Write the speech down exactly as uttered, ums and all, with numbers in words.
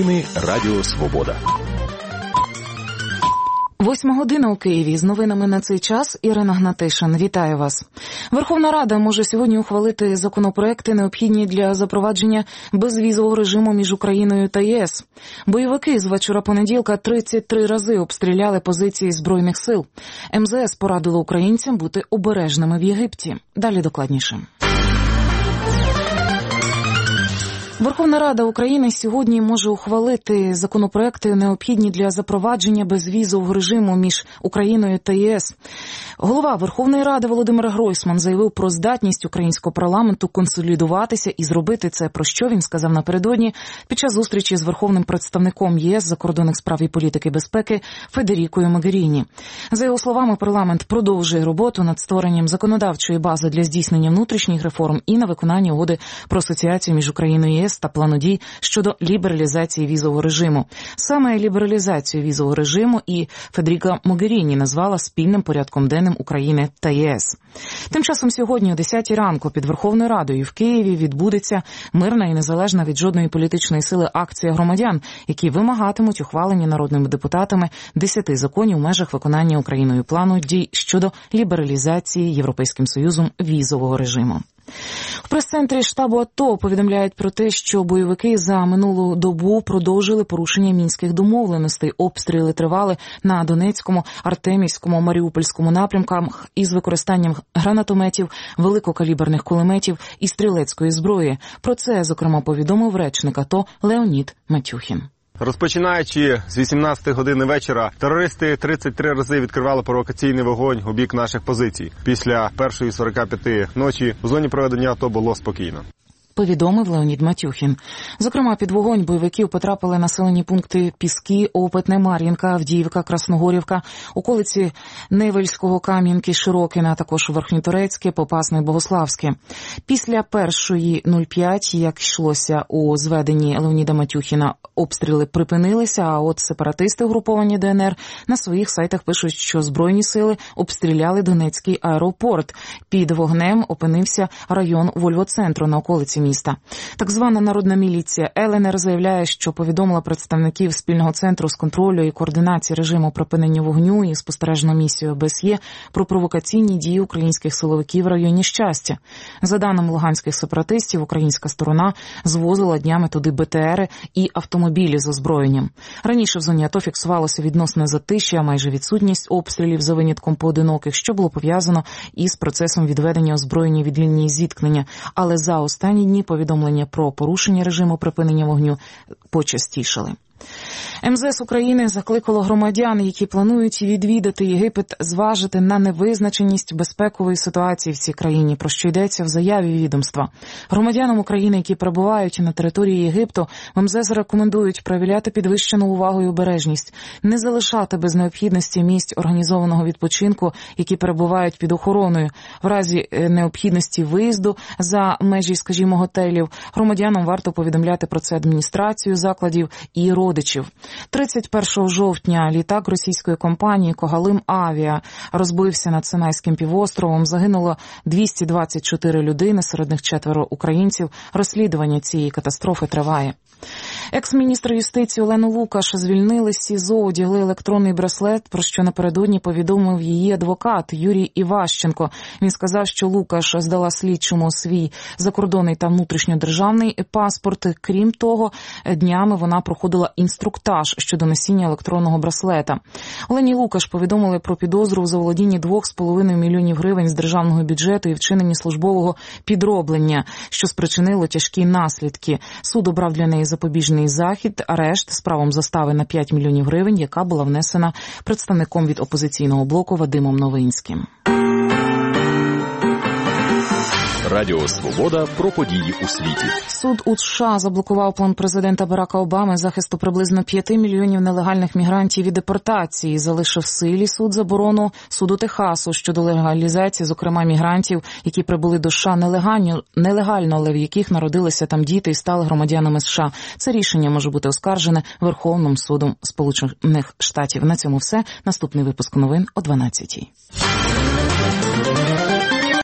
Новини Радіо Свобода. Восьма година у Києві. З новинами на цей час Ірина Гнатишин. Вітаю вас. Верховна Рада може сьогодні ухвалити законопроекти, необхідні для запровадження безвізового режиму між Україною та ЄС. Бойовики з вечора понеділка тридцять три рази обстріляли позиції Збройних сил. ем зе ес порадило українцям бути обережними в Єгипті. Далі докладніше. Верховна Рада України сьогодні може ухвалити законопроекти, необхідні для запровадження безвізового режиму між Україною та ЄС. Голова Верховної Ради Володимир Гройсман заявив про здатність українського парламенту консолідуватися і зробити це, про що він сказав напередодні під час зустрічі з верховним представником ЄС закордонних справ і політики безпеки Федерікою Могеріні. За його словами, парламент продовжує роботу над створенням законодавчої бази для здійснення внутрішніх реформ і на виконання угоди про асоціацію між Україною і ЄС та плану дій щодо лібералізації візового режиму. Саме лібералізацію візового режиму і Федеріка Могеріні назвала спільним порядком денним України та ЄС. Тим часом сьогодні о десятій ранку під Верховною Радою в Києві відбудеться мирна і незалежна від жодної політичної сили акція громадян, які вимагатимуть ухвалення народними депутатами десяти законів у межах виконання Україною плану дій щодо лібералізації Європейським Союзом візового режиму. В прес-центрі штабу АТО повідомляють про те, що бойовики за минулу добу продовжили порушення мінських домовленостей. Обстріли тривали на Донецькому, Артемівському, Маріупольському напрямках із використанням гранатометів, великокаліберних кулеметів і стрілецької зброї. Про це, зокрема, повідомив речник АТО Леонід Матюхін. Розпочинаючи з вісімнадцятої години вечора, терористи тридцять три рази відкривали провокаційний вогонь у бік наших позицій. Після першої сорока п'яти ночі у зоні проведення АТО було спокійно. Повідомив Леонід Матюхін. Зокрема, під вогонь бойовиків потрапили населені пункти Піски, Опитне, Мар'їнка, Авдіївка, Красногорівка, околиці Невельського, Кам'янки, Широкине, а також Верхньоторецьке, Попасне, Богославське. Після першої нуль п'ять, як йшлося у зведенні Леоніда Матюхіна, обстріли припинилися, а от сепаратисти угруповані Де Ен Ер на своїх сайтах пишуть, що Збройні сили обстріляли Донецький аеропорт. Під вогнем опинився район Вольво-центру на околиці міста. Так звана народна міліція Ел Ен Ер заявляє, що повідомила представників спільного центру з контролю і координації режиму припинення вогню і спостережну місію О Б С Є про провокаційні дії українських силовиків в районі Щастя. За даними луганських сепаратистів, українська сторона звозила днями туди Бе Те Ери і автомобілі з озброєнням. Раніше в зоні АТО фіксувалося відносне затишя, майже відсутність обстрілів за винятком поодиноких, що було пов'язано із процесом відведення озброєння від лінії зіткнення. Але за останні дні повідомлення про порушення режиму припинення вогню почастішали. ем зе ес України закликало громадян, які планують відвідати Єгипет, зважити на невизначеність безпекової ситуації в цій країні, про що йдеться в заяві відомства. Громадянам України, які перебувають на території Єгипту, в ем зе ес рекомендують проявляти підвищену увагу і обережність, не залишати без необхідності місць організованого відпочинку, які перебувають під охороною. В разі необхідності виїзду за межі, скажімо, готелів, громадянам варто повідомляти про це адміністрацію закладів і родичів. тридцять першого жовтня літак російської компанії «Когалим Авіа» розбився над Синайським півостровом. Загинуло двісті двадцять чотири людини, серед них четверо українців. Розслідування цієї катастрофи триває. Екс-міністр юстиції Олену Лукаш звільнили з СІЗО, одягли електронний браслет, про що напередодні повідомив її адвокат Юрій Іващенко. Він сказав, що Лукаш здала слідчому свій закордонний та внутрішньодержавний паспорт. Крім того, днями вона проходила інструктаж щодо носіння електронного браслета. Олені Лукаш повідомили про підозру у заволодінні двох з половиною мільйонів гривень з державного бюджету і вчиненні службового підроблення, що спричинило тяжкі наслідки. Суд обрав для неї запобіжний захід, арешт з правом застави на п'ять мільйонів гривень, яка була внесена представником від опозиційного блоку Вадимом Новинським. Радіо Свобода про події у світі. Суд у США заблокував план президента Барака Обами захисту приблизно п'яти мільйонів нелегальних мігрантів від депортації. Залишив в силі суд заборону суду Техасу щодо легалізації, зокрема, мігрантів, які прибули до США нелегально, нелегально, але в яких народилися там діти і стали громадянами США. Це рішення може бути оскаржене Верховним судом Сполучених Штатів. На цьому все. Наступний випуск новин о дванадцятій.